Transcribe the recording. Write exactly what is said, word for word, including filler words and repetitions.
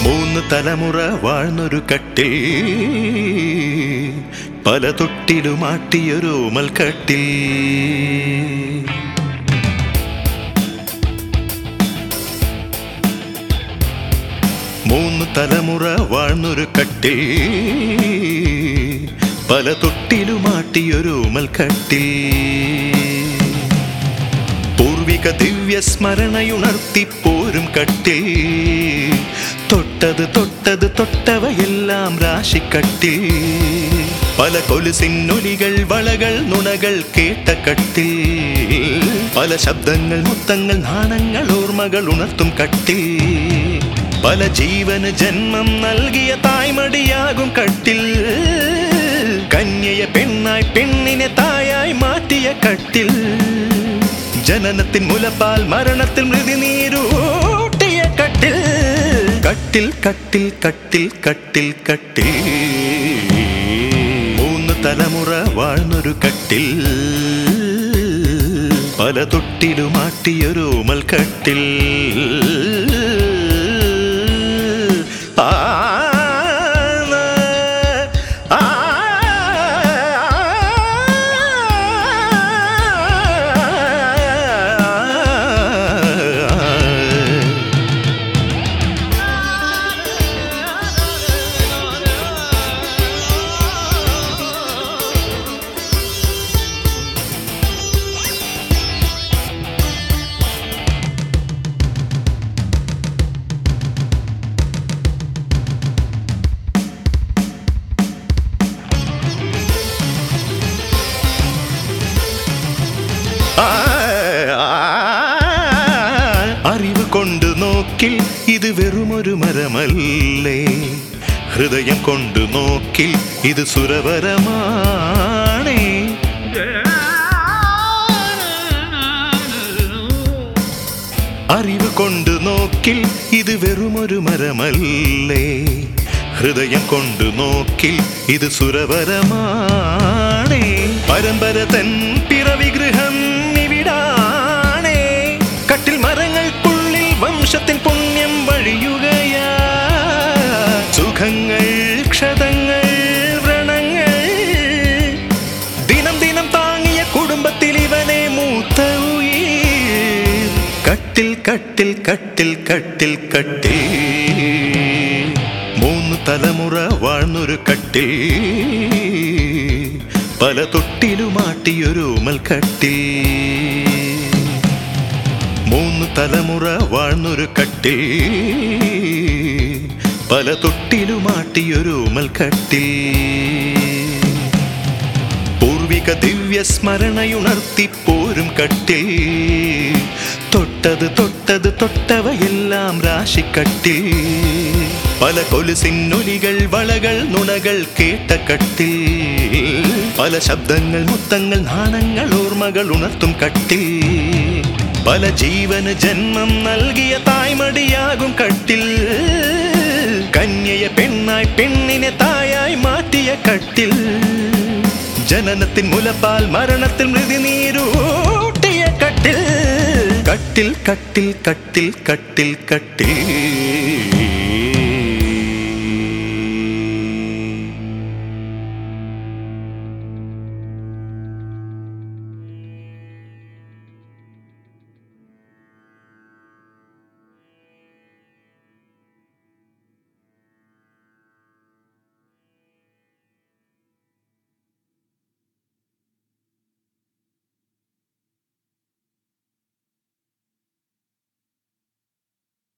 മൂന്ന് തലമുറ വാഴ്ന്നൊരു കട്ടിൽ, പല തൊട്ടിലുമാട്ടിയൊരു മൽക്കട്ടിൽ. മൂന്ന് തലമുറ വാഴ്ന്നൊരു കട്ടിൽ, പല തൊട്ടിലുമാട്ടിയൊരു മൽക്കട്ടിൽ. പൂർവിക ദിവ്യ സ്മരണയുണർത്തിപ്പോരും കട്ടിൽ, തൊട്ടത് തൊട്ടത് തൊട്ടവയെല്ലാം രാശിക്കട്ടിൽ. പല കൊലുസിന്നൊലികൾ വളകൾ നുണകൾ കേട്ട കട്ടിൽ, പല ശബ്ദങ്ങൾ മുത്തങ്ങൾ നാണങ്ങൾ ഓർമ്മകൾ ഉണർത്തും കട്ടിൽ. പല ജീവന് ജന്മം നൽകിയ തായ്മടിയാകും കട്ടിൽ, കന്യയെ പെണ്ണായി പെണ്ണിനെ തായായി മാറ്റിയ കട്ടിൽ. ജനനത്തിൻ മുലപ്പാൽ മരണത്തിൽ മൃതിനീരൂട്ടിയ കട്ടിൽ. കട്ടിൽ കട്ടിൽ കട്ടിൽ കട്ടിൽ കട്ടിൽ. മൂന്ന് തലമുറ വാഴ്ന്നൊരു കട്ടിൽ, പല തൊട്ടിലുമാട്ടിയൊരു മൽക്കട്ടിൽ. ആ അറിവ് കൊണ്ട് നോക്കിൽ ഇത് വെറുമൊരു മരമല്ലേ, ഹൃദയം കൊണ്ട് നോക്കിൽ ഇത് സുരവരമാണേ. അറിവ് കൊണ്ട് നോക്കിൽ ഇത് വെറുമൊരു മരമല്ലേ, ഹൃദയം കൊണ്ട് നോക്കിൽ ഇത് സുരവരമാണേ. പരമ്പര തൻ പിറവിഗൃഹം ഇവിടാണേ, കട്ടിൽ മരങ്ങൾക്കുള്ളിൽ വംശത്തിൻ പുണ്യം വഴിയുകയാ. സുഖങ്ങൾ ക്ഷതങ്ങൾ വ്രണങ്ങൾ ദിനം ദിനം താങ്ങിയ കുടുംബത്തിൽ ഇവനെ മൂത്ത ഉയിർ. കട്ടിൽ കട്ടിൽ കട്ടിൽ കട്ടിൽ കട്ടിൽ. മൂന്ന് തലമുറ വാഴ്ന്നൊരു കട്ടിൽ, പല തൊട്ടിലുമാട്ടിയൊരു മൽക്കട്ടിൽ. മൂന്ന് തലമുറ വാഴ്ന്നൊരു കട്ടിൽ, പല തൊട്ടിലുമാട്ടിയൊരു മൽക്കട്ടിൽ. പൂർവിക ദിവ്യ സ്മരണയുണർത്തിപ്പോരും കട്ടിൽ, തൊട്ടത് തൊട്ടത് തൊട്ടവയെല്ലാം രാശിക്കട്ടിൽ. പല കൊലുസിന്നൊലികൾ വളകൾ നുണകൾ കേട്ട കട്ടിൽ, പല ശബ്ദങ്ങൾ മുത്തങ്ങൾ നാണങ്ങൾ ഓർമ്മകൾ ഉണർത്തും കട്ടിൽ. പല ജീവന് ജന്മം നൽകിയ തായ്മടിയാകും കട്ടിൽ, കന്യയെ പെണ്ണായി പെണ്ണിനെ തായായി മാറ്റിയ കട്ടിൽ. ജനനത്തിൻ മുലപ്പാൽ മരണത്തിൽ മൃതിനീരൂട്ടിയ കട്ടിൽ. കട്ടിൽ കട്ടിൽ കട്ടിൽ കട്ടിൽ കട്ടിൽ.